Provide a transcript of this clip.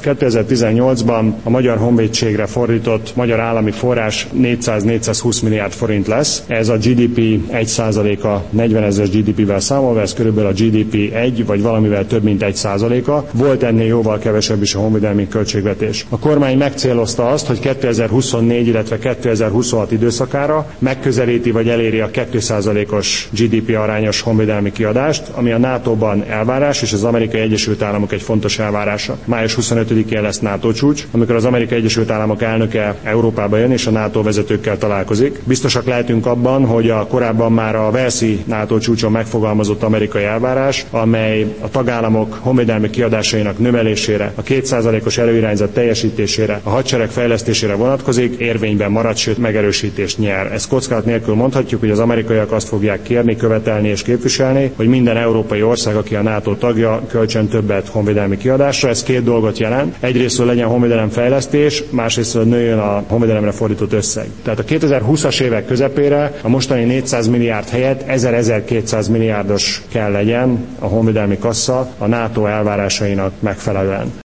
2018-ban a Magyar Honvédségre fordított magyar állami forrás 400-420 milliárd forint lesz. Ez a GDP 1%-a, 40 ezeres GDP-vel számolva, ez körülbelül a GDP 1 vagy valamivel több mint 1%-a. Volt ennél jóval kevesebb is a honvédelmi költségvetés. A kormány megcélozta azt, hogy 2024, illetve 2026 időszakára megközelíti vagy eléri a 2%-os GDP arányos honvédelmi kiadást, ami a NATO-ban elvárás, és az Amerikai Egyesült Államok egy fontos elvárása. Május 25-én lesz NATO csúcs, amikor az Amerikai Egyesült Államok elnöke Európába jön és a NATO vezetőkkel találkozik. Biztosak lehetünk abban, hogy a korábban már a Walesi NATO csúcson megfogalmazott amerikai elvárás, amely a tagállamok honvédelmi kiadásainak növelésére, a 2%-os előirányzat teljesítésére, a hadsereg fejlesztésére vonatkozik, érvényben marad, sőt megerősítést nyer. Ez kockázat nélkül mondhatjuk, hogy az amerikaiak azt fogják kérni, követelni és képviselni, hogy minden európai ország, aki a NATO tagja, költsön többet honvédelmi kiadásra. Ez két dolgot jelent. Egyrésztről legyen honvédelemfejlesztés, másrésztről nőjön a honvédelemre fordított összeg. Tehát a 2020-as évek közepére a mostani 400 milliárd helyett 1000-1200 milliárdos kell legyen a honvédelmi kassa a NATO elvárásainak megfelelően.